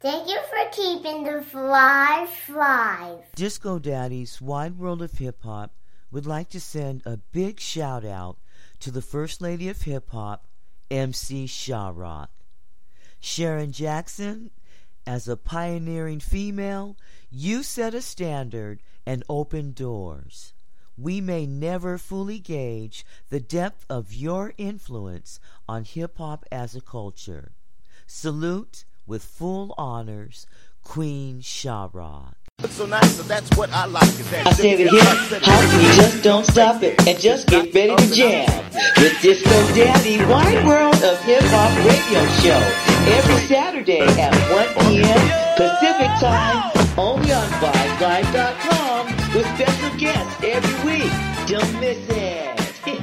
Thank you for keeping the fly fly. Disco Daddy's Wide World of Hip Hop would like to send a big shout out to the First Lady of Hip Hop, MC Sha-Rock. Sharon Jackson, as a pioneering female, you set a standard and opened doors. We may never fully gauge the depth of your influence on hip-hop as a culture. Salute with full honors, Queen Sha-Rock. It's so nice, so that's what I like. I said it here, how can you just don't stop it and just get ready to jam with Disco Daddy Wide World of Hip Hop Radio Show every Saturday at 1 p.m. Pacific Time, only on VibesLive.com with special guests every week. Don't miss it.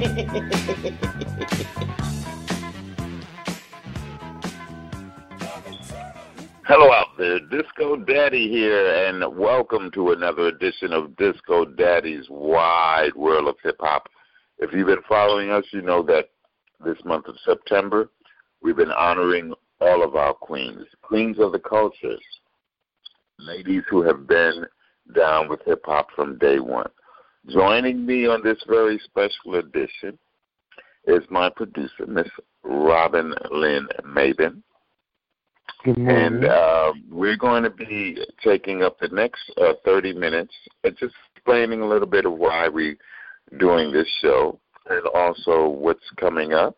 Hello out there, Disco Daddy here, and welcome to another edition of Disco Daddy's Wide World of Hip Hop. If you've been following us, you know that this month of September, we've been honoring all of our queens of the cultures, ladies who have been down with hip hop from day one. Joining me on this very special edition is my producer, Miss Robin Lynn Mabin. And we're going to be taking up the next 30 minutes and just explaining a little bit of why we're doing this show and also what's coming up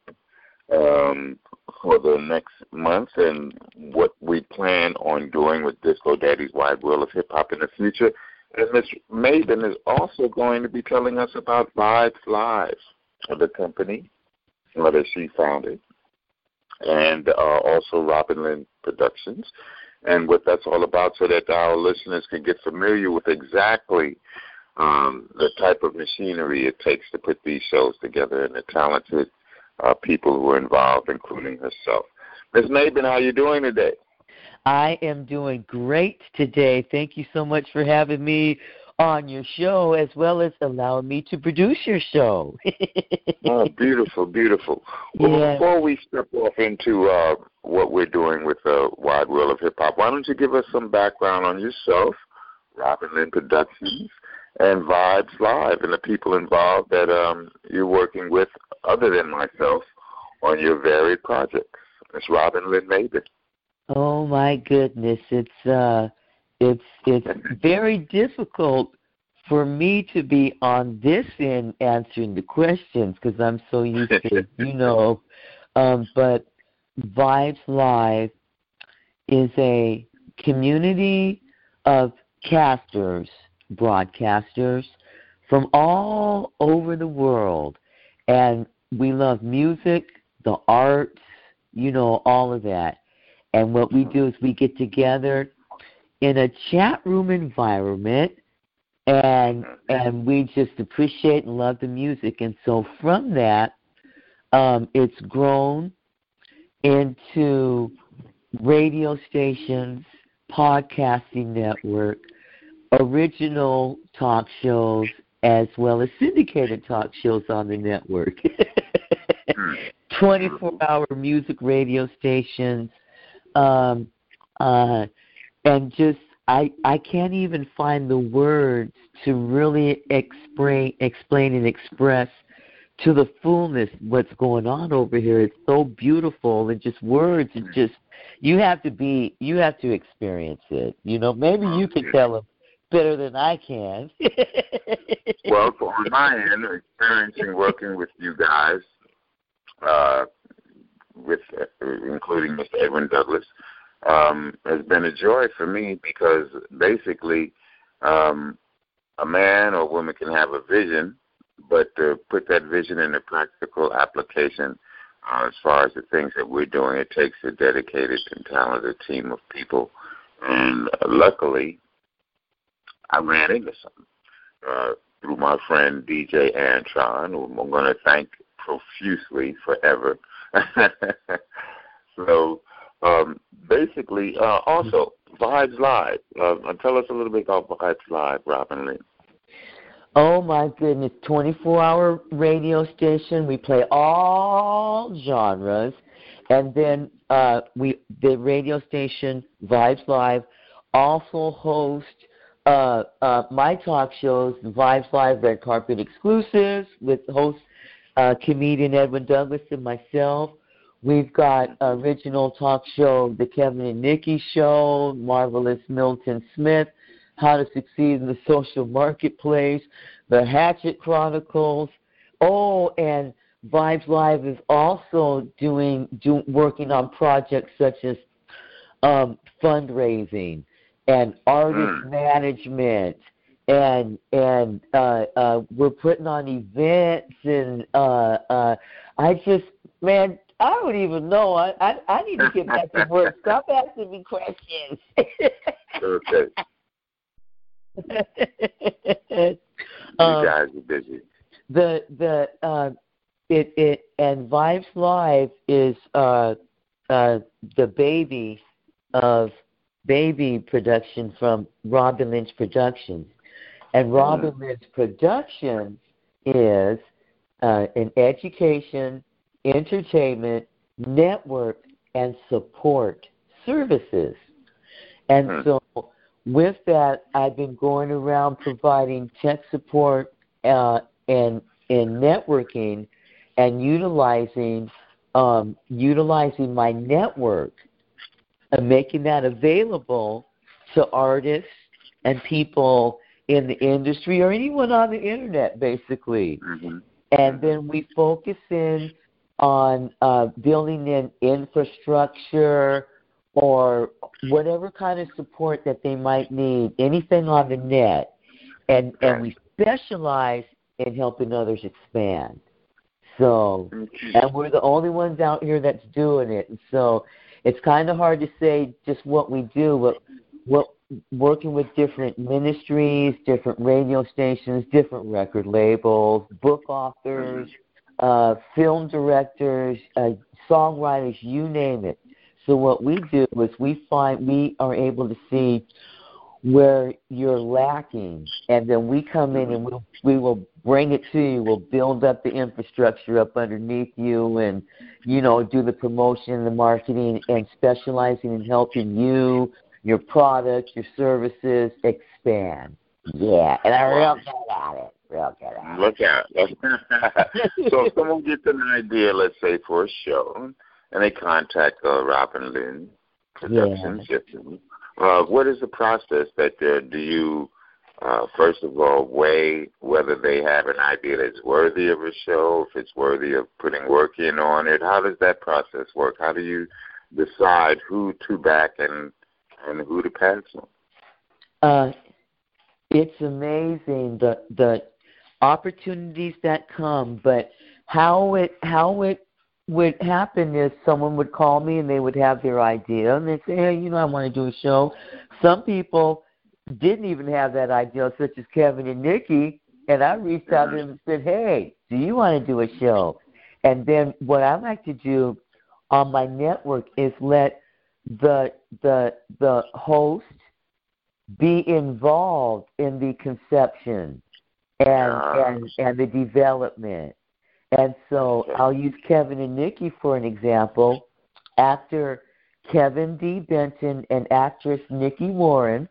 for the next month and what we plan on doing with Disco Daddy's Wide World of Hip Hop in the future. And Ms. Mabin is also going to be telling us about Vibes Live, the company that she founded, and also Robin Lynn Productions, and what that's all about, so that our listeners can get familiar with exactly the type of machinery it takes to put these shows together and the talented people who are involved, including herself. Ms. Mabin, how are you doing today? I am doing great today. Thank you so much for having me on your show, as well as allowing me to produce your show. Oh, beautiful, beautiful. Well, yeah. Before we step off into what we're doing with the Wide World of Hip Hop, why don't you give us some background on yourself, Robin Lynn Productions, and Vibes Live, and the people involved that you're working with, other than myself, on your varied projects. It's Robin Lynn Mabin. Oh my goodness, it's very difficult for me to be on this end answering the questions because I'm so used to, but Vibes Live is a community of casters, broadcasters from all over the world, and we love music, the arts, all of that. And what we do is we get together in a chat room environment, and we just appreciate and love the music. And so from that, it's grown into radio stations, podcasting network, original talk shows, as well as syndicated talk shows on the network. 24-hour music radio stations. And just I can't even find the words to really explain and express to the fullness what's going on over here. It's so beautiful, and just words, and just you have to experience it. Maybe you can tell them better than I can. Well, on my end, experiencing working with you guys, with including Mr. Edwin Douglas, has been a joy for me, because basically a man or woman can have a vision, but to put that vision into practical application, as far as the things that we're doing, it takes a dedicated and talented team of people. And luckily, I ran into some through my friend DJ Antron, who I'm going to thank profusely forever. So basically, also, Vibes Live. Tell us a little bit about Vibes Live, Robin Lynn. Oh, my goodness. 24-hour radio station. We play all genres. And then the radio station Vibes Live also hosts my talk shows, Vibes Live Red Carpet Exclusives, with host comedian Edwin Douglas and myself. We've got original talk show, The Kevin and Nikki Show, Marvelous Milton Smith, How to Succeed in the Social Marketplace, The Hatchet Chronicles. Oh, and Vibes Live is also working on projects such as fundraising and artist management, and we're putting on events, and I don't even know. I need to get back to work. Stop asking me questions. Okay. You guys are busy. And Vibes Live is the baby production from Robin Lynch Productions. And Robin Lynch Productions is an education, entertainment, network, and support services. And so with that, I've been going around providing tech support and networking and utilizing my network and making that available to artists and people in the industry or anyone on the internet, basically. And then we focus in on building in infrastructure or whatever kind of support that they might need, anything on the net. And we specialize in helping others expand. So, and we're the only ones out here that's doing it. And so it's kind of hard to say just what we do, but working with different ministries, different radio stations, different record labels, book authors, film directors, songwriters, you name it. So what we do is we are able to see where you're lacking, and then we come in and we will bring it to you. We'll build up the infrastructure up underneath you, and do the promotion, the marketing, and specializing in helping you, your product, your services expand. Yeah, and I'm real good at it. Look out. So if someone gets an idea, let's say, for a show, and they contact Robin Lynch Productions, what is the process that do you, first of all, weigh whether they have an idea that's worthy of a show, if it's worthy of putting work in on it? How does that process work? How do you decide who to back and who to pass on? It's amazing the opportunities that come, but how it would happen is someone would call me and they would have their idea and they'd say, hey, I want to do a show. Some people didn't even have that idea, such as Kevin and Nikki, and I reached out to them and said, hey, do you want to do a show? And then what I like to do on my network is let the host be involved in the conception and the development. And so I'll use Kevin and Nikki for an example. Actor Kevin D. Benton and actress Nikki Warren,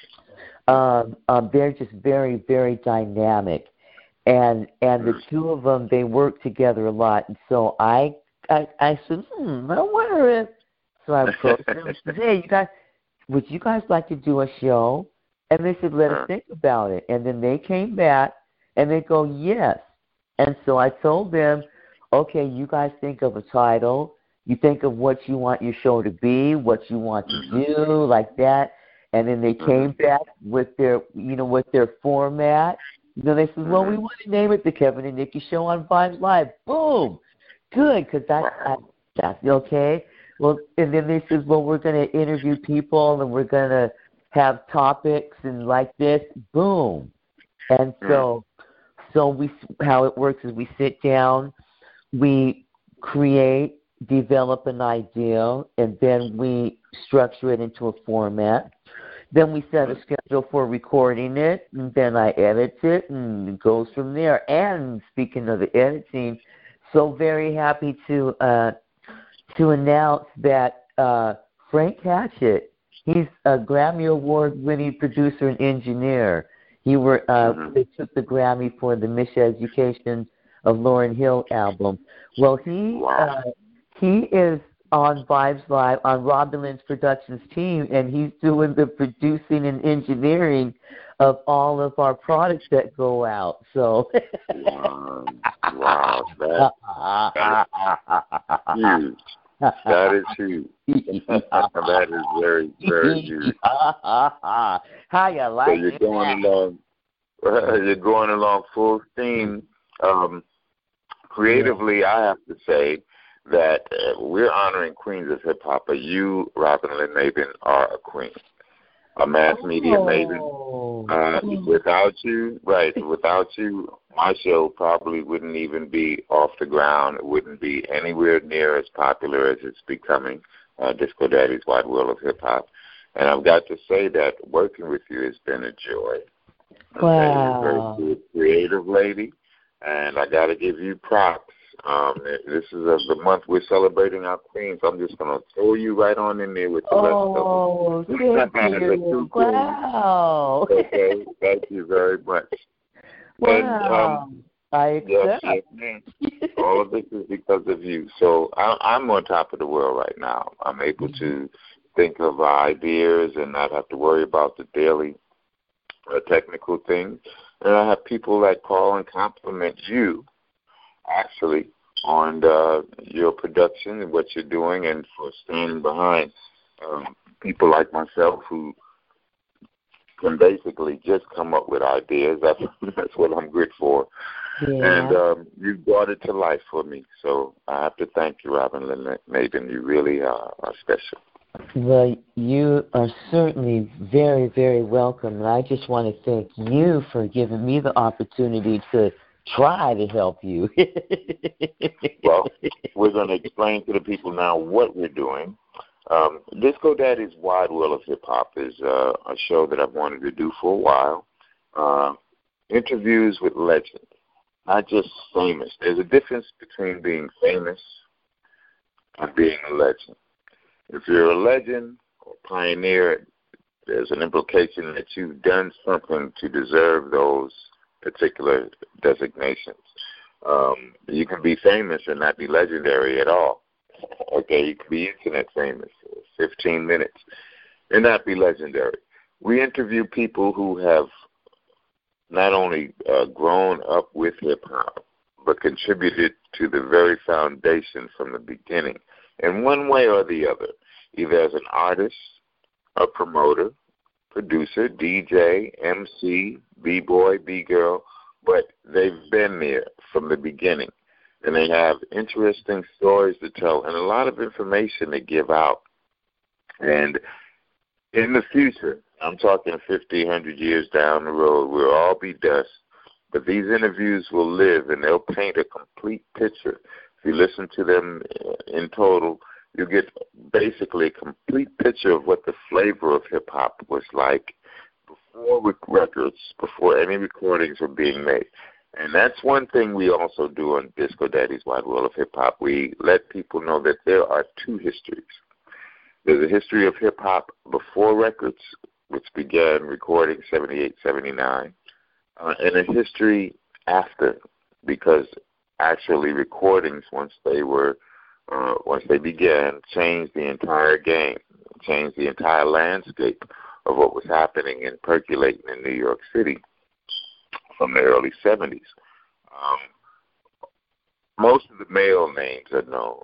they're just very, very dynamic. And the two of them, they work together a lot. And so I said, I wonder if. So I approached them and said, hey, would you guys like to do a show? And they said, let us think about it. And then they came back and they go, yes. And so I told them, okay, you guys think of a title. You think of what you want your show to be, what you want to do, like that. And then they came back with their format. They said, well, we want to name it the Kevin and Nikki Show on Vibes Live. Boom. Good, because that's okay. Well, and then they said, well, we're going to interview people and we're going to have topics and like this. Boom. And so how it works is we sit down, we create, develop an idea, and then we structure it into a format. Then we set a schedule for recording it, and then I edit it, and it goes from there. And speaking of the editing, so very happy to to announce that Frank Hatchett, he's a Grammy Award-winning producer and engineer. They took the Grammy for the Miseducation of Lauryn Hill album. Well, he is on Vibes Live on Robin Lynn's Productions team, and he's doing the producing and engineering of all of our products that go out. So, wow, huge. That is huge. That is very, very huge. How you like it? You're going along full steam. Creatively, I have to say that we're honoring queens of hip hop, but you, Robin Lynn Mabin, are a queen, a mass media maven. Without you, my show probably wouldn't even be off the ground. It wouldn't be anywhere near as popular as it's becoming, Disco Daddy's Wide World of Hip Hop. And I've got to say that working with you has been a joy. Wow. You're a very good, creative lady, and I got to give you props. This is the month we're celebrating our queens. I'm just going to throw you right on in there with the rest of them. Thank you. Wow. Okay, thank you very much. Wow. And, I accept. Yes, all of this is because of you. So I'm on top of the world right now. I'm able to think of ideas and not have to worry about the daily technical things. And I have people that call and compliment you, actually, on your production and what you're doing, and for standing behind people like myself who can basically just come up with ideas. That's what I'm good for. Yeah. And you brought it to life for me. So I have to thank you, Robin Lynn Mabin. You really are special. Well, you are certainly very, very welcome. And I just want to thank you for giving me the opportunity to try to help you. Well, we're going to explain to the people now what we're doing. Disco Daddy's Wide World of Hip Hop is a show that I've wanted to do for a while. Interviews with legends, not just famous. There's a difference between being famous and being a legend. If you're a legend or pioneer, there's an implication that you've done something to deserve those particular designations. You can be famous and not be legendary at all. Okay, you can be internet famous, 15 minutes, and not be legendary. We interview people who have not only grown up with hip-hop, but contributed to the very foundation from the beginning, in one way or the other, either as an artist, a promoter, producer, DJ, MC, B-boy, B-girl, but they've been there from the beginning. And they have interesting stories to tell and a lot of information to give out. And in the future, I'm talking 50, 100 years down the road, we'll all be dust. But these interviews will live, and they'll paint a complete picture. If you listen to them in total, you get basically a complete picture of what the flavor of hip-hop was like before records, before any recordings were being made. And that's one thing we also do on Disco Daddy's Wide World of Hip-Hop. We let people know that there are two histories. There's a history of hip-hop before records, which began recording 78, 79, and a history after, because actually recordings, once they began, changed the entire game, changed the entire landscape of what was happening and percolating in New York City from the early 70s. Most of the male names are known.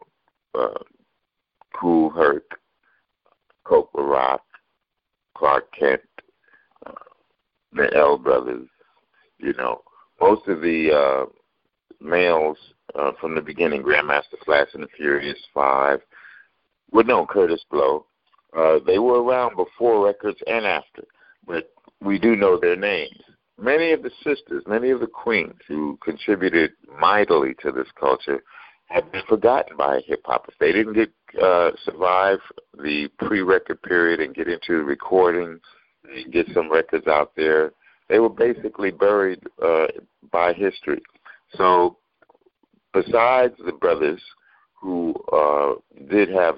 Kool Herc, Coke Rock, Clark Kent, the L Brothers, most of the males from the beginning, Grandmaster Flash and the Furious Five, would know Curtis Blow. They were around before records and after, but we do know their names. Many of the sisters, many of the queens who contributed mightily to this culture have been forgotten by hip-hop. If they didn't survive the pre-record period and get into recording and get some records out there, they were basically buried by history. So besides the brothers who did have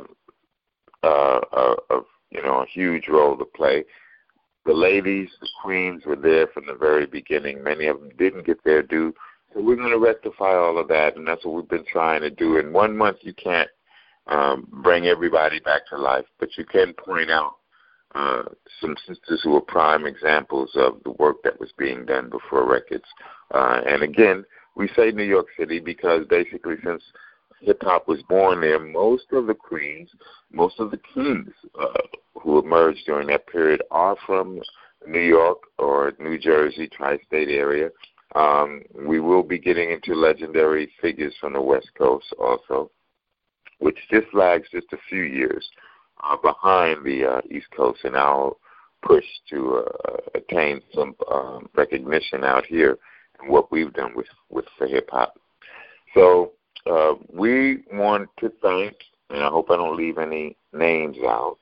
a huge role to play. The ladies, the queens, were there from the very beginning. Many of them didn't get their due. So we're going to rectify all of that, and that's what we've been trying to do. In 1 month, you can't bring everybody back to life, but you can point out some sisters who were prime examples of the work that was being done before records. And again, we say New York City because basically since hip-hop was born there, most of the queens, most of the kings who emerged during that period are from New York or New Jersey, tri-state area. We will be getting into legendary figures from the West Coast also, which just lags just a few years behind the East Coast in our push to attain some recognition out here and what we've done with the hip-hop. So we want to thank, and I hope I don't leave any names out,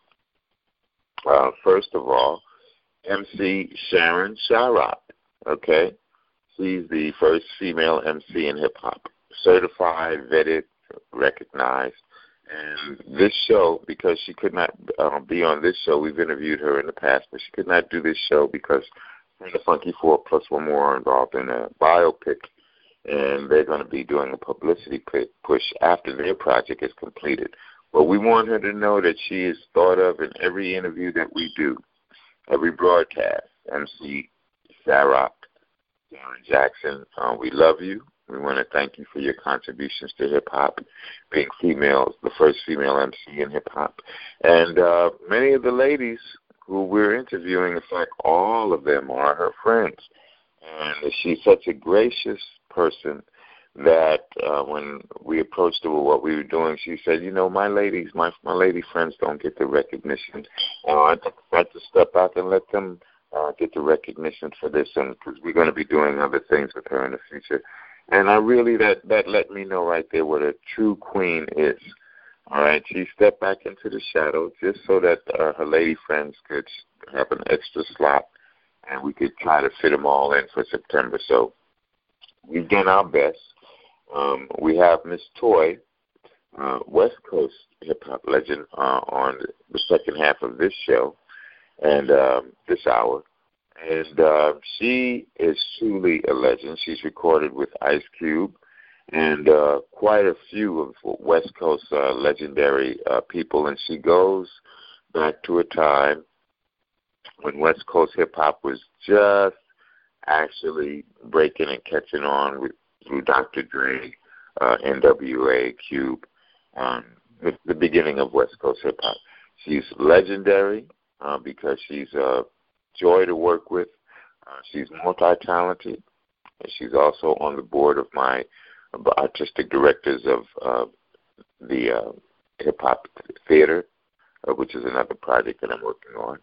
first of all, MC Sharon Sharrock, okay? She's the first female MC in hip-hop, certified, vetted, recognized. And this show, because she could not be on this show, we've interviewed her in the past, but she could not do this show because the Funky Four plus one more are involved in a biopic, and they're going to be doing a publicity push after their project is completed. But we want her to know that she is thought of in every interview that we do, every broadcast. MC Sharrock, Sharon Jackson, we love you. We want to thank you for your contributions to hip-hop, being females, the first female MC in hip-hop. And many of the ladies who we're interviewing, in fact, all of them are her friends. And she's such a gracious person that when we approached her with what we were doing, she said, my ladies, my lady friends don't get the recognition. I'd like to step out and let them get the recognition for this, and because we're going to be doing other things with her in the future. And I really, that let me know right there what a true queen is. All right, she stepped back into the shadow just so that her lady friends could have an extra slot, and we could try to fit them all in for September. So we've done our best. We have Miss Toy, West Coast hip-hop legend, on the second half of this show and this hour. And she is truly a legend. She's recorded with Ice Cube and quite a few of West Coast legendary people. And she goes back to a time when West Coast hip-hop was just actually breaking and catching on through Dr. Dre, NWA, Cube, the beginning of West Coast hip-hop. She's legendary because she's a joy to work with. She's multi-talented, and she's also on the board of my artistic directors of the hip-hop theater, which is another project that I'm working on.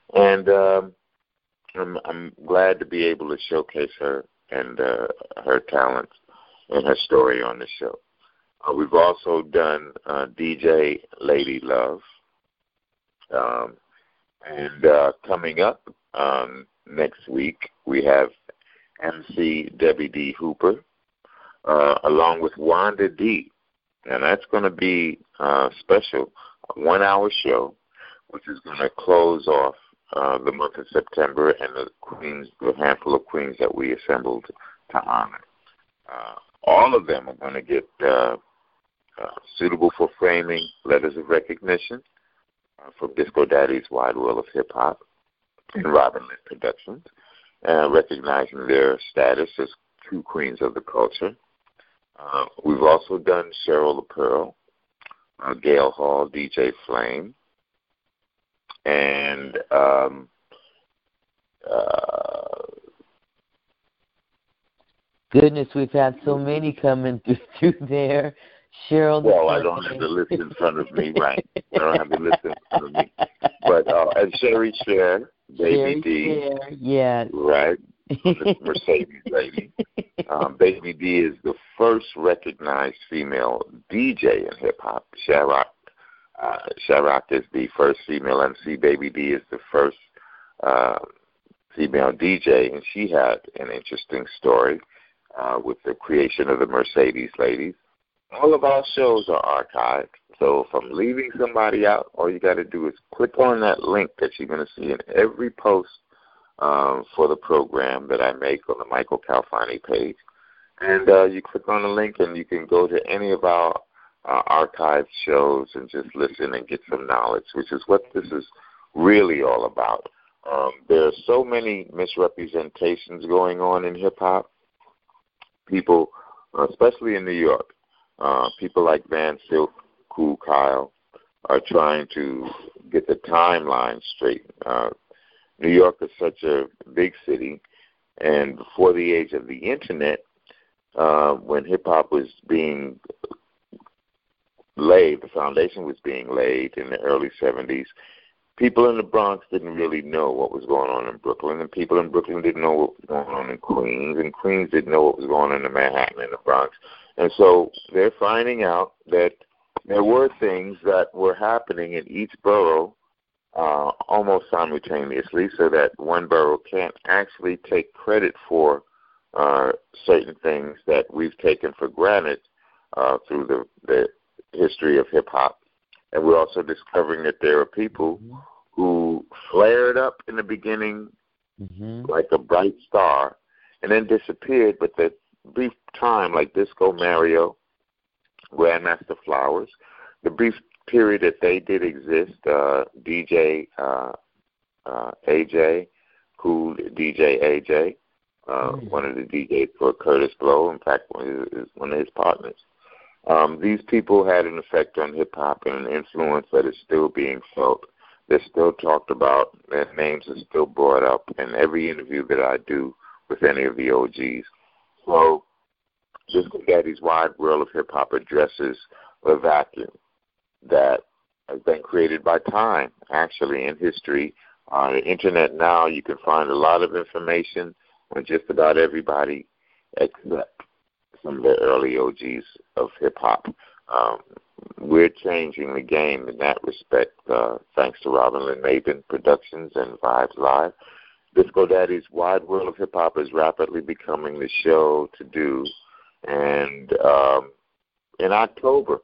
And I'm glad to be able to showcase her and her talents and her story on the show. We've also done DJ Lady Love. And coming up next week, we have MC Debbie D. Hooper, along with Wanda D. And that's going to be a special 1-hour show, which is going to close off the month of September and the handful of queens that we assembled to honor. All of them are going to get suitable for framing letters of recognition from Disco Daddy's Wide World of Hip Hop and Robin Lynn Productions, recognizing their status as true queens of the culture. We've also done Cheryl LaPearl, Gail Hall, DJ Flame, and goodness, we've had so many coming through there. Cheryl. Well, I don't have the list in front of me, right? I don't have the list in front of me. But and Sherry Cher, Baby D, Cher, yeah, right? The Mercedes lady. Baby D is the first recognized female DJ in hip hop. Sharrock is the first female MC. Baby D is the first female DJ, and she had an interesting story with the creation of the Mercedes ladies. all of our shows are archived. So if I'm leaving somebody out, all you got to do is click on that link that you're going to see in every post for the program that I make on the Michael Calfani page. And you click on the link and you can go to any of our archived shows and just listen and get some knowledge, which is what this is really all about. There are so many misrepresentations going on in hip-hop. People, especially in New York, people like Van Silk, Cool Kyle, are trying to get the timeline straight. New York is such a big city, and before the age of the Internet, when hip-hop was being laid, the foundation was being laid in the early 70s, people in the Bronx didn't really know what was going on in Brooklyn, and people in Brooklyn didn't know what was going on in Queens, and Queens didn't know what was going on in Manhattan and the Bronx. And so they're finding out that there were things that were happening in each borough almost simultaneously, so that one borough can't actually take credit for certain things that we've taken for granted through the history of hip-hop. And we're also discovering that there are people who flared up in the beginning like a bright star and then disappeared, but the brief time, like Disco Mario, Grandmaster Flowers, the brief period that they did exist, DJ AJ, Cool DJ AJ, one of the DJs for Curtis Blow, in fact, one of his partners. These people had an effect on hip-hop and an influence that is still being felt. They're still talked about. Their names are still brought up in every interview that I do with any of the OGs. So Disco Daddy's Wide World of Hip-Hop addresses the vacuum that has been created by time, actually, in history. On the Internet now, you can find a lot of information on just about everybody except some of the early OGs of hip-hop. We're changing the game in that respect, thanks to Robin Lynn Mabin Productions and Vibes Live. Disco Daddy's Wide World of Hip-Hop is rapidly becoming the show to do. And in October,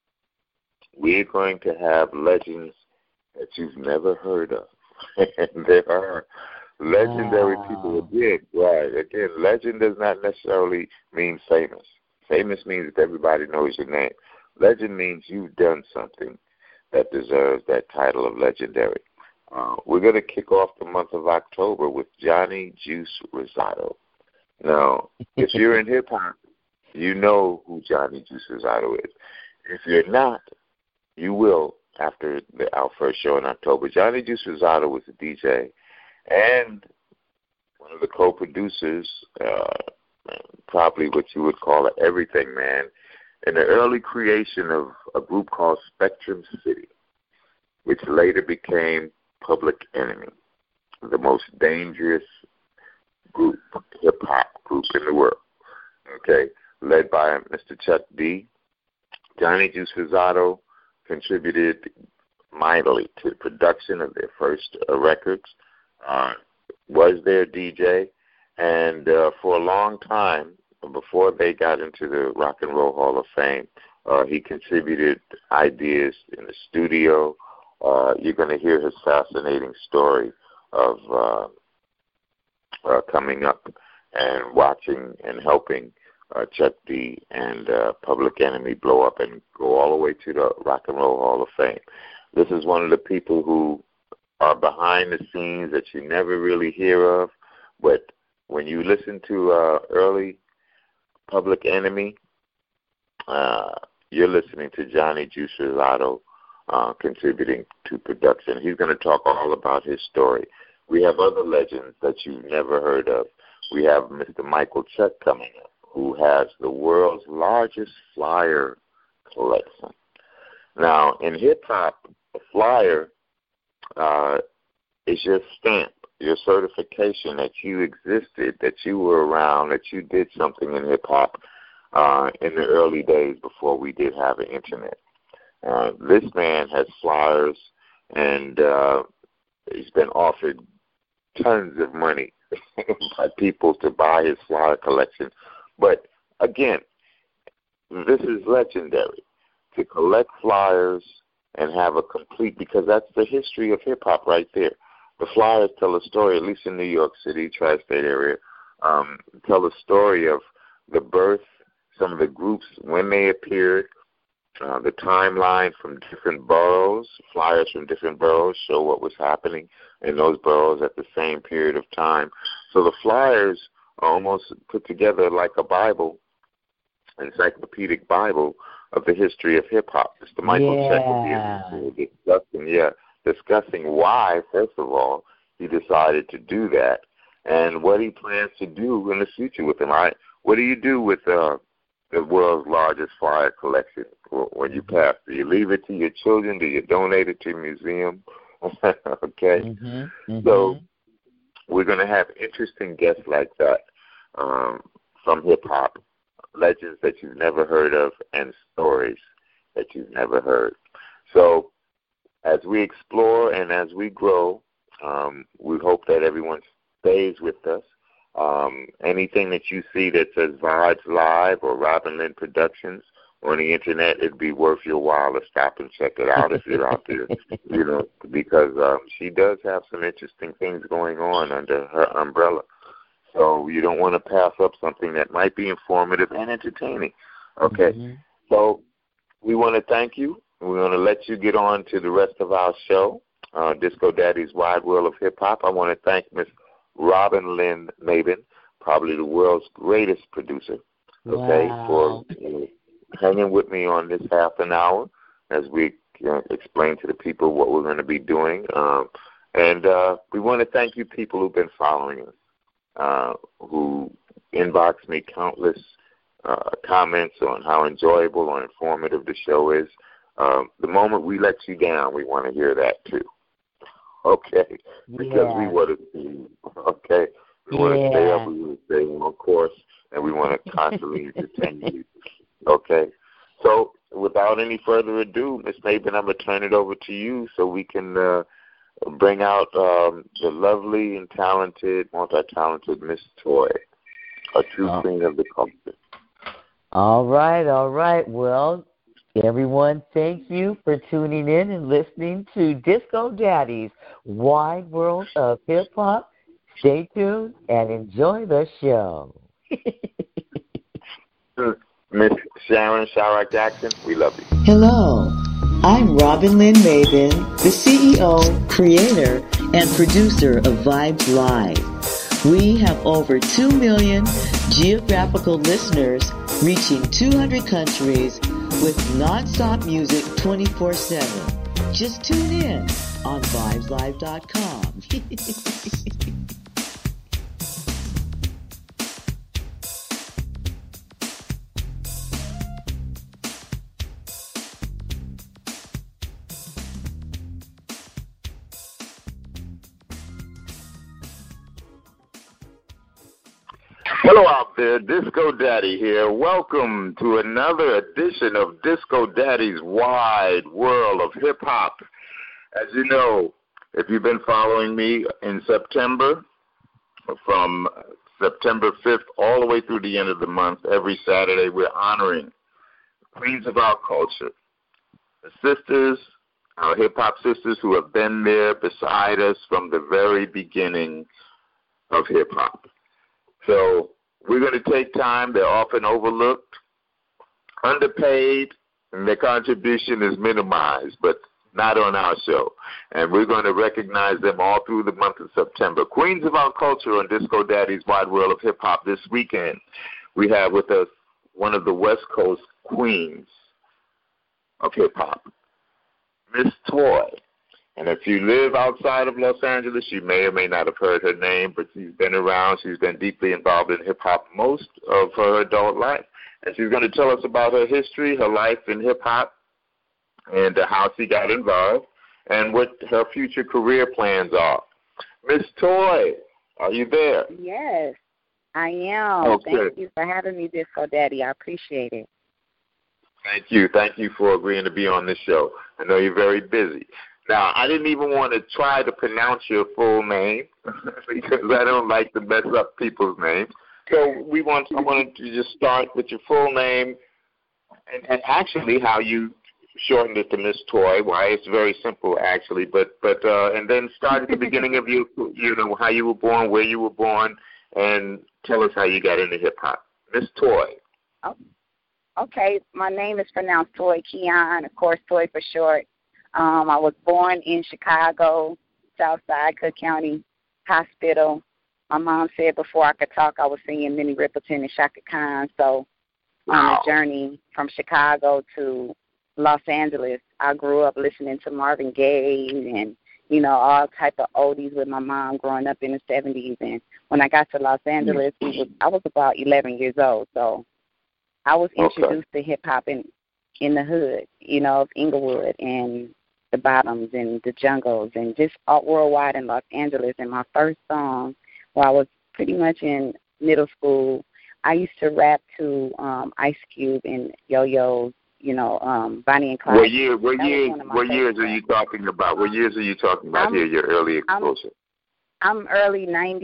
we're going to have legends that you've never heard of. And there are legendary people again. Right. Again, legend does not necessarily mean famous. Famous means that everybody knows your name. Legend means you've done something that deserves that title of legendary. We're going to kick off the month of October with Johnny Juice Rosado. Now, if you're in hip-hop, you know who Johnny Juice Rosado is. If you're not, you will after our first show in October. Johnny Juice Rosado was a DJ and one of the co-producers, probably what you would call an everything man, in the early creation of a group called Spectrum City, which later became Public Enemy, the most dangerous group, hip-hop group in the world, okay, led by Mr. Chuck D. Johnny Juice Rosado contributed mightily to the production of their first records, was their DJ, and for a long time, before they got into the Rock and Roll Hall of Fame, he contributed ideas in the studio. You're going to hear his fascinating story of coming up and watching and helping Chuck D and Public Enemy blow up and go all the way to the Rock and Roll Hall of Fame. This is one of the people who are behind the scenes that you never really hear of, but when you listen to early Public Enemy, you're listening to Johnny Juice Rosado contributing to production. He's going to talk all about his story. We have other legends that you've never heard of. We have Mr. Michael Chuck coming up, who has the world's largest flyer collection. Now, in hip-hop, a flyer is your stamp, your certification that you existed, that you were around, that you did something in hip-hop in the early days before we did have an internet. This man has flyers, and he's been offered tons of money by people to buy his flyer collection. But, again, this is legendary, to collect flyers and have a complete, because that's the history of hip-hop right there. The flyers tell a story, at least in New York City, tri-state area, tell a story of the birth, some of the groups, when they appeared, the timeline from different boroughs. Flyers from different boroughs show what was happening in those boroughs at the same period of time. So the flyers are almost put together like a Bible, an encyclopedic Bible of the history of hip-hop. It's the Michael Check discussing why, first of all, he decided to do that and what he plans to do in the future with them. What do you do with the world's largest flyer collection when you pass? Do you leave it to your children? Do you donate it to a museum? Okay? So we're going to have interesting guests like that from hip-hop, legends that you've never heard of and stories that you've never heard. So as we explore and as we grow, we hope that everyone stays with us. Anything that you see that says Vibes Live or Robin Lynn Productions on the internet, it'd be worth your while to stop and check it out if you're out there, because she does have some interesting things going on under her umbrella. So you don't want to pass up something that might be informative and entertaining. Okay, so we want to thank you. We're going to let you get on to the rest of our show, Disco Daddy's Wide World of Hip Hop. I want to thank Miss Robin Lynn Mabin, probably the world's greatest producer, for hanging with me on this half an hour as we explain to the people what we're going to be doing. And we want to thank you people who've been following us, who inbox me countless comments on how enjoyable or informative the show is. The moment we let you down, we want to hear that too. Okay, because we want to see. Okay, we want to stay up, we want to stay on course, and we want to constantly entertain you. Okay, so without any further ado, Miss Mabin, I'm gonna turn it over to you so we can bring out the lovely and talented, multi-talented Miss Toy, a true queen of the culture. All right. Well, everyone, thank you for tuning in and listening to Disco Daddy's Wide World of Hip Hop. Stay tuned and enjoy the show. Miss Sharon Sharak Jackson, we love you. Hello, I'm Robin Lynn Mabin, the CEO, creator, and producer of Vibes Live. We have over 2 million geographical listeners reaching 200 countries with non-stop music 24/7. Just tune in on vibeslive.com. Hello out there, Disco Daddy here. Welcome to another edition of Disco Daddy's Wide World of Hip Hop. As you know, if you've been following me in September, from September 5th all the way through the end of the month, every Saturday we're honoring queens of our culture, the sisters, our hip-hop sisters who have been there beside us from the very beginning of hip-hop. So we're going to take time. They're often overlooked, underpaid, and their contribution is minimized, but not on our show. And we're going to recognize them all through the month of September. Queens of our culture on Disco Daddy's Wide World of Hip Hop this weekend. We have with us one of the West Coast queens of hip hop, Miss Toy. And if you live outside of Los Angeles, you may or may not have heard her name, but she's been around. She's been deeply involved in hip-hop most of her adult life. And she's going to tell us about her history, her life in hip-hop, and how she got involved, and what her future career plans are. Miss Toy, are you there? Yes, I am. Okay. Thank you for having me, Disco Daddy. I appreciate it. Thank you. Thank you for agreeing to be on this show. I know you're very busy. Now, I didn't even want to try to pronounce your full name because I don't like to mess up people's names. So I wanted to just start with your full name, and actually how you shortened it to Miss Toy. Why, it's very simple actually. But and then start at the beginning of how you were born, where you were born, and tell us how you got into hip hop. Miss Toy. Oh, okay, my name is pronounced Toy Keon, of course, Toy for short. I was born in Chicago, Southside, Cook County Hospital. My mom said before I could talk, I was singing Minnie Riperton and Shaka Khan. So on a journey from Chicago to Los Angeles, I grew up listening to Marvin Gaye and, all type of oldies with my mom growing up in the 70s. And when I got to Los Angeles, I was about 11 years old. So I was introduced to hip-hop in the hood, of Inglewood and the Bottoms and the Jungles and just all worldwide in Los Angeles. And my first song, while I was pretty much in middle school, I used to rap to Ice Cube and Yo-Yo's, Bonnie and Clyde. What years are you talking about? What years are you talking about here, your early exposure? I'm early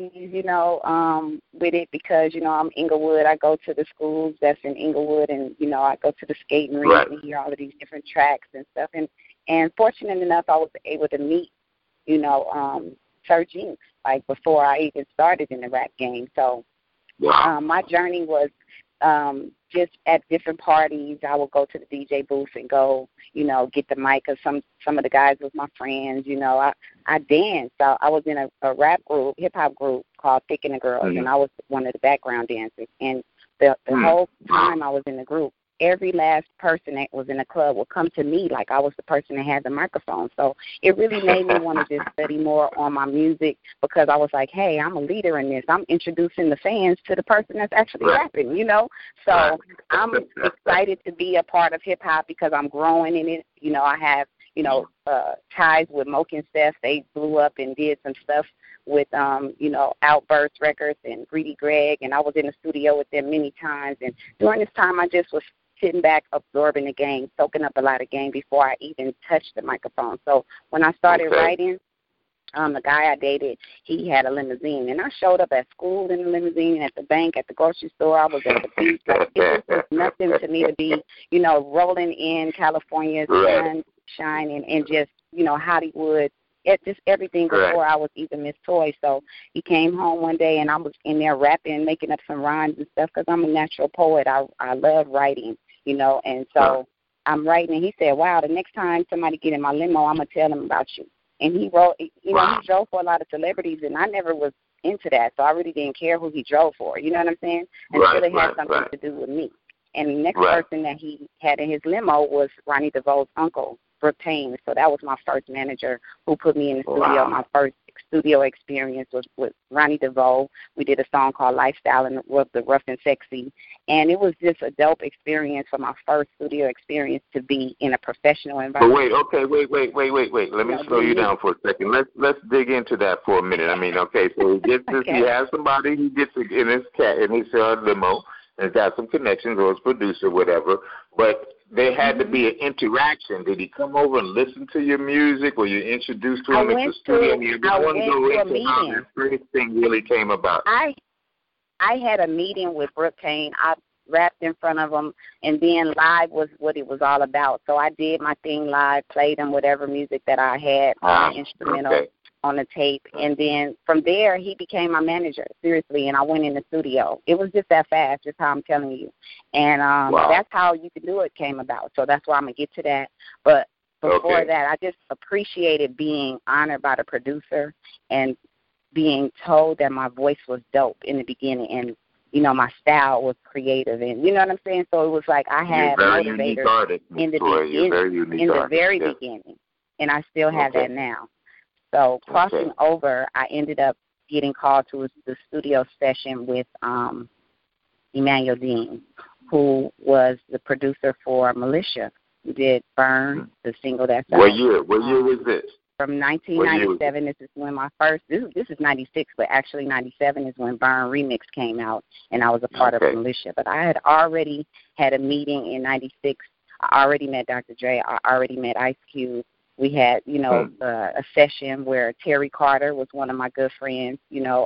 90s, with it because, I'm Inglewood. I go to the schools that's in Inglewood and, I go to the skating rink and hear all of these different tracks and stuff. And fortunate enough, I was able to meet, Sir Jinx, like before I even started in the rap game. So my journey was just at different parties. I would go to the DJ booth and go, get the mic, because some of the guys was my friends. I danced. I was in a rap group, hip-hop group called Thick and the Girls, and I was one of the background dancers. And the whole time I was in the group, every last person that was in the club would come to me like I was the person that had the microphone. So it really made me want to just study more on my music, because I was like, hey, I'm a leader in this. I'm introducing the fans to the person that's actually rapping, So I'm excited to be a part of hip-hop because I'm growing in it. I have, ties with Moke and Steph. They blew up and did some stuff with, Outburst Records and Greedy Greg, and I was in the studio with them many times. And during this time, I just was sitting back, absorbing the game, soaking up a lot of game before I even touched the microphone. So when I started writing, the guy I dated, he had a limousine, and I showed up at school in the limousine, at the bank, at the grocery store. I was at the beach. Like, it was nothing to me to be, rolling in California, sun shining, and just, Hollywood. Just everything before I was even Miss Toy. So he came home one day, and I was in there rapping, making up some rhymes and stuff, because I'm a natural poet. I love writing, and so I'm writing, and he said, wow, the next time somebody get in my limo, I'm going to tell them about you. And he wrote, he drove for a lot of celebrities, and I never was into that, so I really didn't care who he drove for, you know what I'm saying, until it had something to do with me. And the next person that he had in his limo was Ronnie DeVoe's uncle, Brooke Payne. So that was my first manager who put me in the studio. My first studio experience was with Ronnie DeVoe. We did a song called Lifestyle and the Rough and Sexy. And it was just a dope experience for my first studio experience to be in a professional environment. Wait. Let me slow you down for a second. Let's dig into that for a minute. I mean, okay, so he gets this, he has somebody, he gets in his limo, and got some connections, or his producer, whatever, but there had to be an interaction. Did he come over and listen to your music, or you introduced to him at the studio? I want to go into how this first thing really came about. I had a meeting with Brooke Payne. I rapped in front of him, and then live was what it was all about. So I did my thing live, played him whatever music that I had on the instrumental, on the tape, and then from there he became my manager, seriously, and I went in the studio. It was just that fast, just how I'm telling you. And that's how You Can Do It came about. So that's why I'm going to get to that. But before that, I just appreciated being honored by the producer and being told that my voice was dope in the beginning, and my style was creative, and you know what I'm saying? So it was like I had motivators in the very beginning, and I still have that now. So crossing over, I ended up getting called to the studio session with Emmanuel Dean, who was the producer for Militia, who did Burn, the single that's out. What year was this? From 1997, this is when my first, this is 96, but actually 97 is when Burn Remix came out, and I was a part of Militia. But I had already had a meeting in 96. I already met Dr. Dre. I already met Ice Cube. We had, a session where Terry Carter was one of my good friends.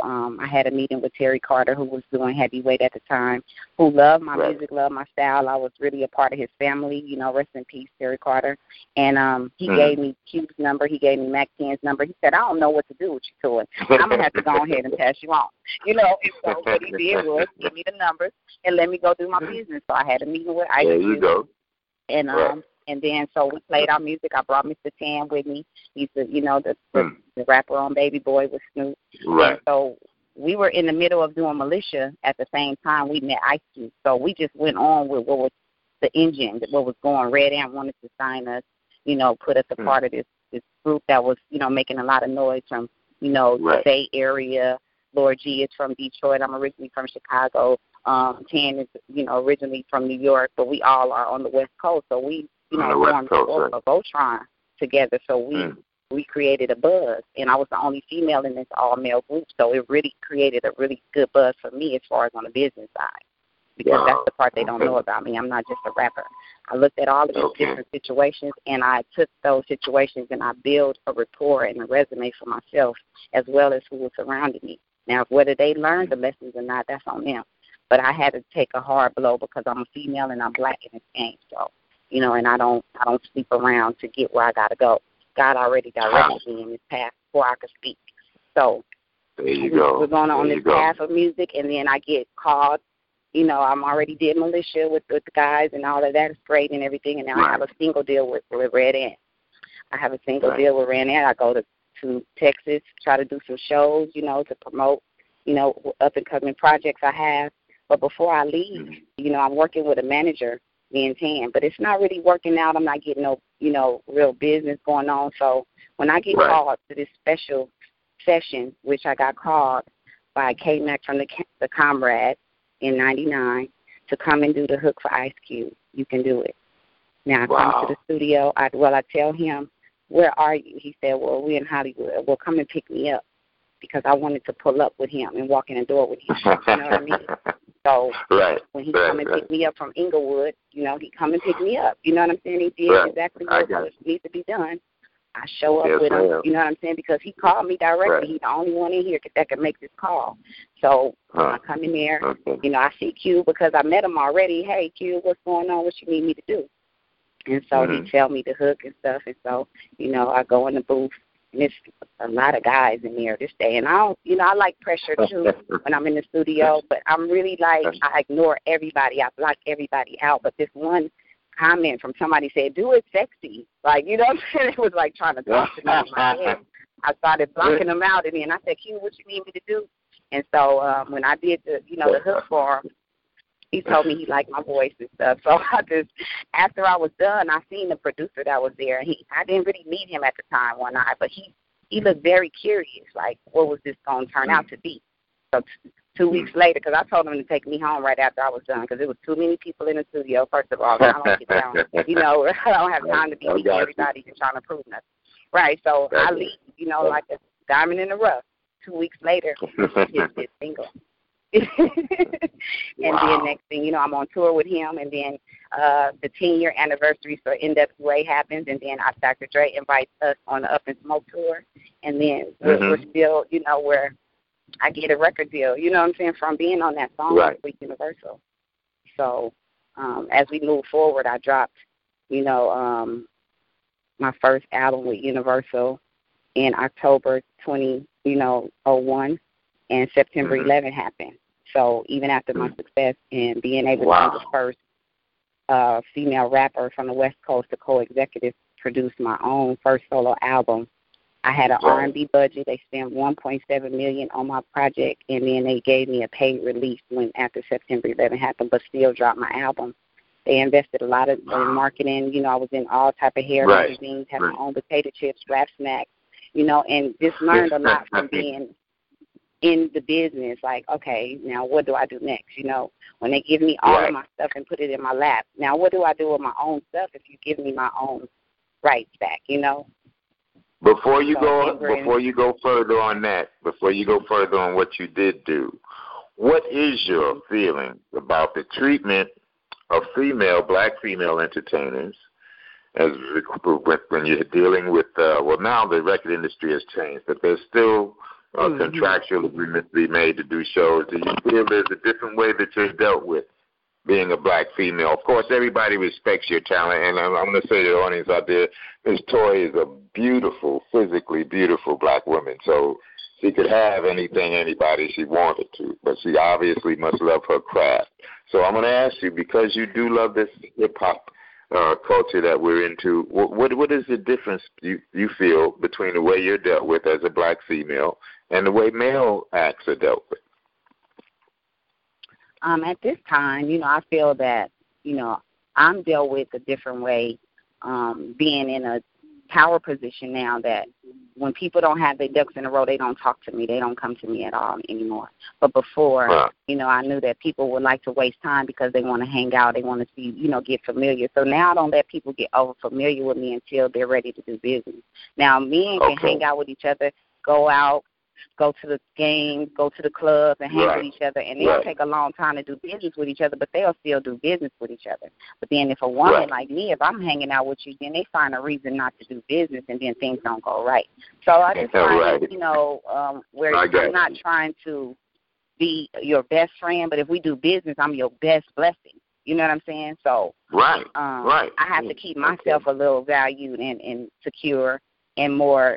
I had a meeting with Terry Carter, who was doing heavyweight at the time, who loved my music, loved my style. I was really a part of his family. Rest in peace, Terry Carter. And he gave me Cube's number. He gave me Mac 10's number. He said, I don't know what to do with you, Toy. I'm going to have to go ahead and pass you on. And so what he did was give me the numbers and let me go do my business. So I had a meeting with Ice Cube. There you go. And And then so we played our music. I brought Mr. Tan with me. He's the rapper on Baby Boy with Snoop. Right. And so we were in the middle of doing Militia at the same time we met Ice Cube. So we just went on with what was the engine, what was going. Red Ant wanted to sign us, put us a part of this group that was, making a lot of noise from, the Bay Area. Lord G is from Detroit. I'm originally from Chicago. Tan is, originally from New York, but we all are on the West Coast. So we, formed a Voltron together. So we created a buzz, and I was the only female in this all-male group. So it really created a really good buzz for me as far as on the business side, because that's the part they don't know about me. I'm not just a rapper. I looked at all of these different situations, and I took those situations and I built a rapport and a resume for myself as well as who was surrounding me. Now, whether they learned the lessons or not, that's on them. But I had to take a hard blow because I'm a female and I'm black in this game. So, and I don't sleep around to get where I got to go. God already directed me in this path before I could speak. So there you go. We're going on this path of music, and then I get called. I'm already did Militia with the guys and all of that is great and everything, and now I have a single deal with Red Ant. I have a single deal with Red Ant. I go to Texas, try to do some shows, to promote, up-and-coming projects I have. But before I leave, I'm working with a manager, me and Tan, but it's not really working out. I'm not getting no, real business going on. So when I get called to this special session, which I got called by K-Mac from the Comrade in 99 to come and do the hook for Ice Cube, you can do it. Now I come to the studio. I tell him, where are you? He said, well, we're in Hollywood. Well, come and pick me up, because I wanted to pull up with him and walk in the door with him. You know what I mean? So when he come and pick me up from Inglewood, he come and pick me up. You know what I'm saying? He did exactly what needs to be done. I show up with him, you know what I'm saying, because he called me directly. He's the only one in here that can make this call. So I come in there, I see Q because I met him already. Hey, Q, what's going on? What you need me to do? And so he tell me the hook and stuff. And so, I go in the booth. And there's a lot of guys in there this day. And I like pressure, too, when I'm in the studio. But I'm really I ignore everybody. I block everybody out. But this one comment from somebody said, do it sexy. You know what I'm saying? It was trying to talk to me in my head. I started blocking them out. And then I said, Q, what you need me to do? And so when I did the hook for him, he told me he liked my voice and stuff. So after I was done, I seen the producer that was there. I didn't really meet him at the time one night, but he looked very curious, what was this going to turn out to be? So 2 weeks later, because I told him to take me home right after I was done, because there was too many people in the studio, first of all. I don't get down. I don't have time to be meeting everybody and trying to prove nothing. Right, so I leave, like a diamond in the rough. 2 weeks later, his single. And then next thing, I'm on tour with him, and then the 10-year anniversary for NWA happens, and then Dr. Dre invites us on the Up and Smoke tour, and then we're still, where I get a record deal, you know what I'm saying, from being on that song with Universal. So as we move forward, I dropped, my first album with Universal in October 2001. And September 11 happened. So even after my success and being able to be the first female rapper from the West Coast to co-executive produce my own first solo album, I had an R&B budget. They spent $1.7 million on my project, and then they gave me a paid release after September 11 happened, but still dropped my album. They invested a lot in marketing. I was in all type of hair magazines, had my own potato chips, rap snacks, and just learned a lot from being in the business, okay, now what do I do next? When they give me all of my stuff and put it in my lap, now what do I do with my own stuff if you give me my own rights back, Before you go further on that, before you go further on what you did do, what is your feeling about the treatment of black female entertainers as when you're dealing with, now the record industry has changed, but there's still contractual agreements to be made to do shows. Do you feel there's a different way that you're dealt with being a black female? Of course, everybody respects your talent, and I'm going to say to the audience out there, Ms. Toy is a beautiful, physically beautiful black woman, so she could have anything, anybody she wanted to, but she obviously must love her craft. So I'm going to ask you, because you do love this hip-hop culture that we're into, what is the difference you feel between the way you're dealt with as a black female and the way male acts are dealt with? At this time, I feel that, I'm dealt with a different way, being in a power position now, that when people don't have their ducks in a row, they don't talk to me. They don't come to me at all anymore. But before, I knew that people would like to waste time because they want to hang out. They want to see, get familiar. So now I don't let people get over familiar with me until they're ready to do business. Now, men can hang out with each other, go out, go to the games, go to the clubs, and hang with each other, and they'll take a long time to do business with each other, but they'll still do business with each other. But then if a woman like me, if I'm hanging out with you, then they find a reason not to do business, and then things don't go right. So I just find, where I'm not trying to be your best friend, but if we do business, I'm your best blessing. You know what I'm saying? So I have to keep myself a little valued and secure and more,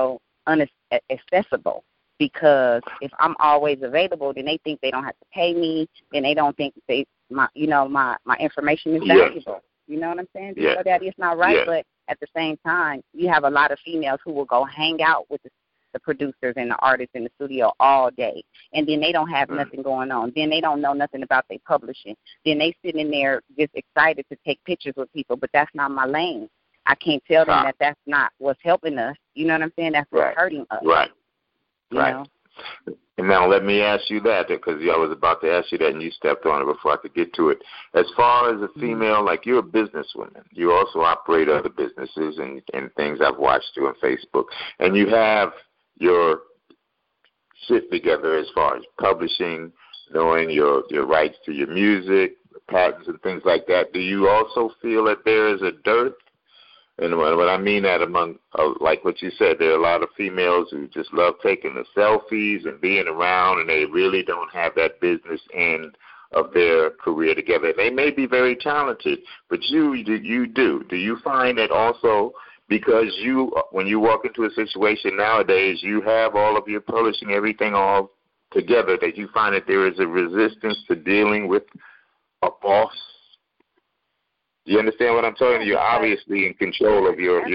accessible. Because if I'm always available, then they think they don't have to pay me, then they don't think my information is valuable. You know what I'm saying? Yeah. So that is not right, but at the same time, you have a lot of females who will go hang out with the producers and the artists in the studio all day, and then they don't have nothing going on. Then they don't know nothing about their publishing. Then they sitting in there just excited to take pictures with people, but that's not my lane. I can't tell them that that's not what's helping us. You know what I'm saying? That's what's hurting us. Right. You know? And now let me ask you that, because I was about to ask you that and you stepped on it before I could get to it. As far as a female, like you're a businesswoman, you also operate other businesses and things. I've watched you on Facebook. And you have your shit together as far as publishing, knowing your rights to your music, patents and things like that. Do you also feel that there is a dearth? And what I mean that among, like what you said, there are a lot of females who just love taking the selfies and being around, and they really don't have that business end of their career together. They may be very talented, but you do. Do you find that also, because when you walk into a situation nowadays, you have all of your publishing, everything all together, that you find that there is a resistance to dealing with a boss? Do you understand what I'm telling you? You're obviously in control of your.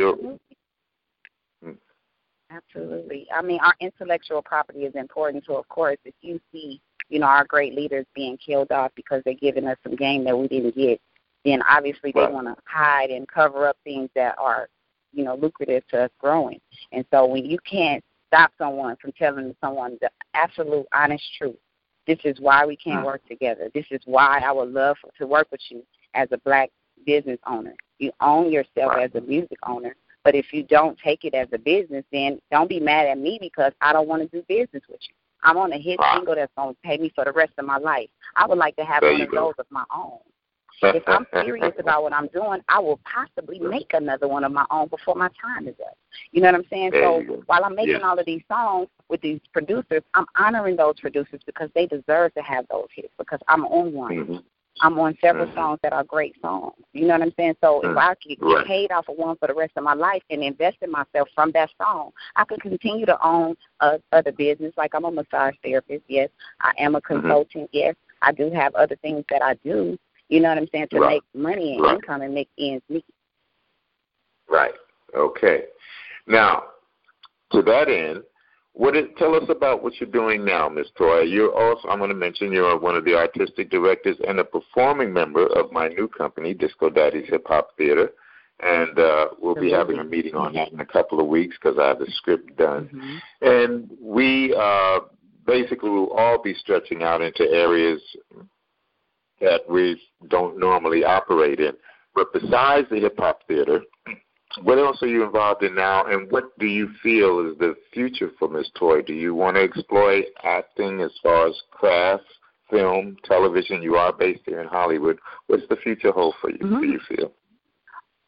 Absolutely. I mean, our intellectual property is important. So, of course, if you see, our great leaders being killed off because they're giving us some game that we didn't get, then obviously they want to hide and cover up things that are, lucrative to us growing. And so when you can't stop someone from telling someone the absolute honest truth, this is why we can't work together. This is why I would love to work with you as a black business owner. You own yourself as a music owner, but if you don't take it as a business, then don't be mad at me because I don't want to do business with you. I'm on a hit single that's going to pay me for the rest of my life. I would like to have one of those of my own. If I'm serious about what I'm doing, I will possibly make another one of my own before my time is up. You know what I'm saying? So while I'm making all of these songs with these producers, I'm honoring those producers because they deserve to have those hits because I'm on one. I'm on several songs that are great songs. You know what I'm saying? So if I could get paid off of one for the rest of my life and invest in myself from that song, I could continue to own other business. Like I'm a massage therapist, yes. I am a consultant, yes. I do have other things that I do, you know what I'm saying, to make money and income and make ends meet. Right. Okay. Now, to that end, tell us about what you're doing now, Ms. Toy. You're also, I'm going to mention, you're one of the artistic directors and a performing member of my new company, Disco Daddy's Hip Hop Theater, and we'll be having a meeting on that in a couple of weeks because I have the script done. And we basically will all be stretching out into areas that we don't normally operate in. But besides the Hip Hop Theater, what else are you involved in now, and what do you feel is the future for Ms. Toy? Do you want to exploit acting as far as craft, film, television? You are based here in Hollywood. What's the future hold for you, do you feel?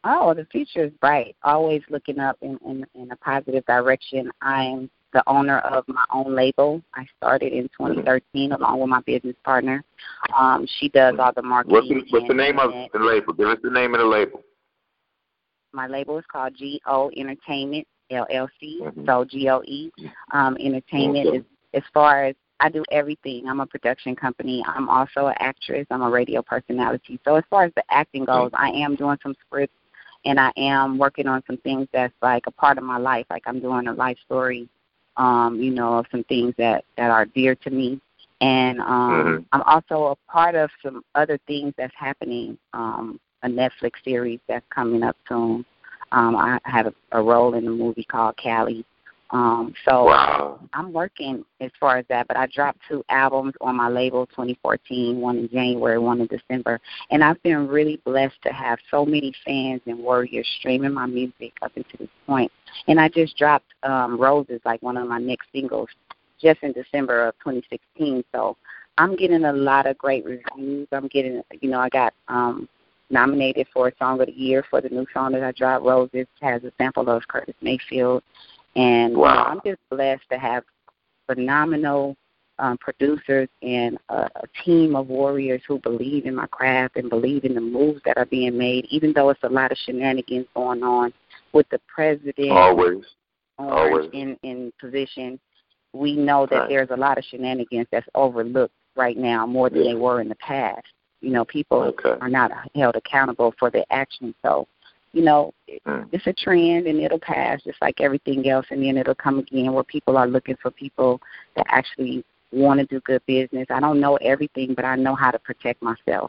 Oh, the future is bright. Always looking up in a positive direction. I'm the owner of my own label. I started in 2013 along with my business partner. She does all the marketing. What's the name of the label? Give us the name of the label. My label is called GO Entertainment, LLC, so GOE. Entertainment is, as far as I do everything. I'm a production company. I'm also an actress. I'm a radio personality. So as far as the acting goes, I am doing some scripts, and I am working on some things that's like a part of my life. Like I'm doing a life story, of some things that are dear to me. And I'm also a part of some other things that's happening, a Netflix series that's coming up soon. I have a role in a movie called Callie. So I'm working as far as that, but I dropped 2 albums on my label, 2014, one in January, one in December, and I've been really blessed to have so many fans and warriors streaming my music up until this point. And I just dropped Roses, like one of my next singles, just in December of 2016, so I'm getting a lot of great reviews. I'm getting, I got nominated for a Song of the Year for the new song that I dropped, Roses. It has a sample of Curtis Mayfield. And I'm just blessed to have phenomenal producers and a team of warriors who believe in my craft and believe in the moves that are being made, even though it's a lot of shenanigans going on with the president always in position. We know that there's a lot of shenanigans that's overlooked right now more than they were in the past. People are not held accountable for their actions. So, it's a trend, and it'll pass just like everything else, and then it'll come again where people are looking for people that actually want to do good business. I don't know everything, but I know how to protect myself,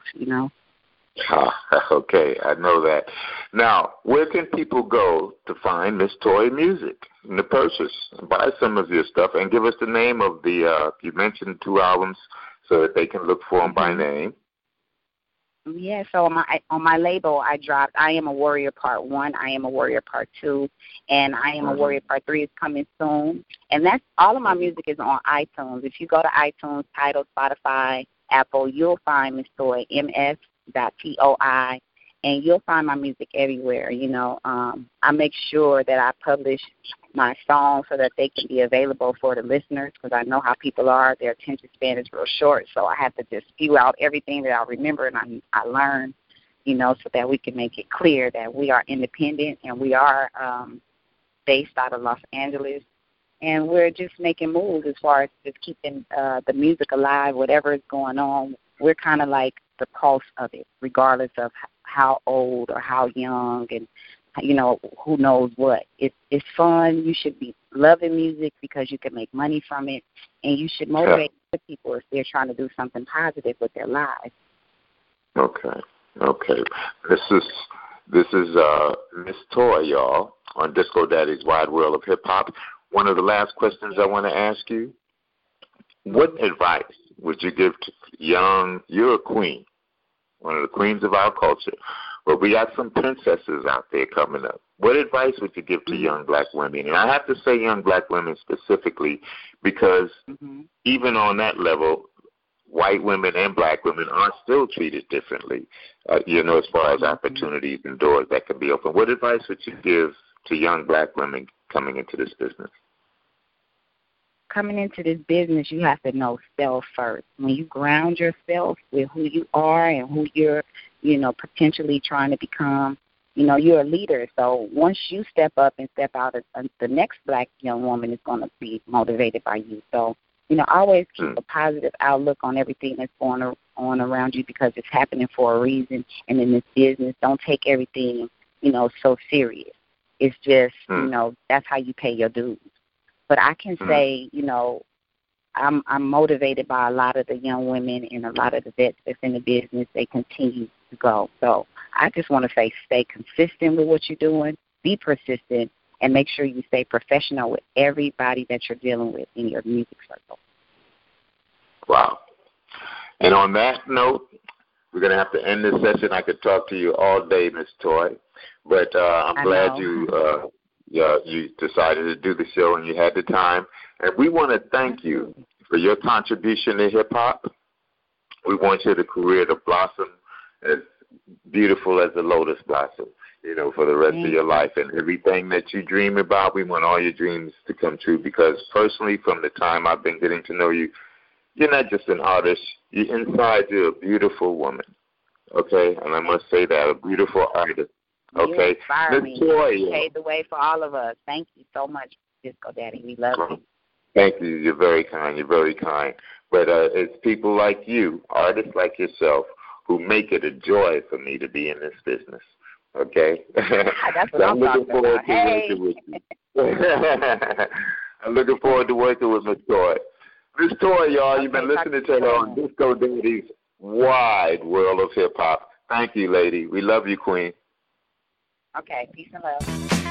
Okay, I know that. Now, where can people go to find Miss Toy music and to purchase and buy some of your stuff? And give us the name of the, you mentioned 2 albums so that they can look for them by name. Yeah, so on my label, I dropped I Am a Warrior Part 1, I Am a Warrior Part 2, and I Am a Warrior Part 3 is coming soon. And that's all of my music is on iTunes. If you go to iTunes, Tidal, Spotify, Apple, you'll find Miss Toy, ms.toi, and you'll find my music everywhere. I make sure that I publish my songs so that they can be available for the listeners, because I know how people are. Their attention span is real short, so I have to just spew out everything that I remember and I learn, so that we can make it clear that we are independent and we are based out of Los Angeles, and we're just making moves as far as just keeping the music alive, whatever is going on. We're kind of like the pulse of it, regardless of how old or how young and who knows what. It's fun. You should be loving music because you can make money from it, and you should motivate other people if they're trying to do something positive with their lives. Okay. This is Miss Toy, y'all, on Disco Daddy's Wide World of Hip Hop. One of the last questions I want to ask you: what advice would you give to you're a queen, one of the queens of our culture, but we got some princesses out there coming up. What advice would you give to young black women? And I have to say young black women specifically because even on that level, white women and black women are still treated differently, as far as opportunities and doors that can be open. What advice would you give to young black women coming into this business? Coming into this business, you have to know self first. When you ground yourself with who you are and who you're, potentially trying to become, you're a leader. So once you step up and step out, the next black young woman is going to be motivated by you. So, always keep a positive outlook on everything that's going on around you, because it's happening for a reason. And in this business, don't take everything, so serious. It's just, that's how you pay your dues. But I can say, I'm motivated by a lot of the young women and a lot of the vets that's in the business. They continue to go. So I just want to say stay consistent with what you're doing, be persistent, and make sure you stay professional with everybody that you're dealing with in your music circle. Wow. And on that note, we're going to have to end this session. I could talk to you all day, Miss Toy, but I'm glad you decided to do the show and you had the time. And we want to thank you for your contribution to hip-hop. We want your career to blossom as beautiful as a lotus blossom. for the rest of your life. And everything that you dream about, we want all your dreams to come true, because personally, from the time I've been getting to know you, you're not just an artist. Inside, you're a beautiful woman, okay? And I must say that, a beautiful artist, okay? You inspire me. Toya. You paved the way for all of us. Thank you so much, Disco Daddy. We love you. Thank you. You're very kind. You're very kind. But it's people like you, artists like yourself, who make it a joy for me to be in this business, okay? That's what I'm talking about. Hey. I'm looking forward to working with Miss Toy. Miss Toy, y'all, you've been listening to her on Disco Daddy's Wide World of Hip Hop. Thank you, lady. We love you, Queen. Okay, peace and love.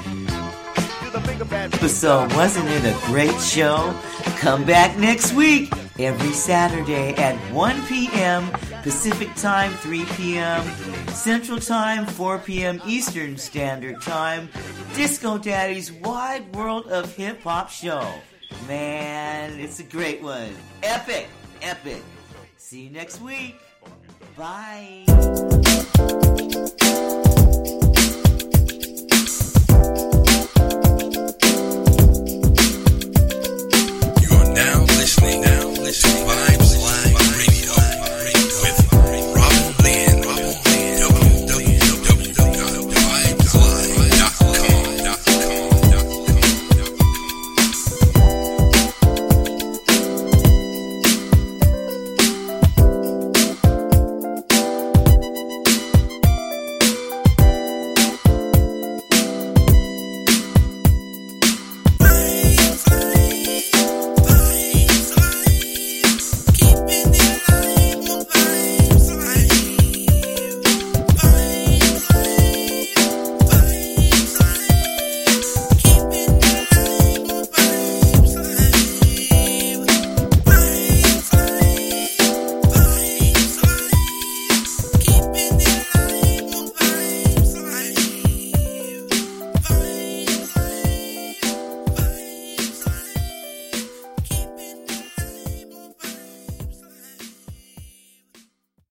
So wasn't it a great show? Come back next week, every Saturday at 1 p.m. Pacific Time, 3 p.m. Central Time, 4 p.m. Eastern Standard Time. Disco Daddy's Wide World of Hip Hop show. Man, it's a great one. Epic, epic. See you next week. Bye.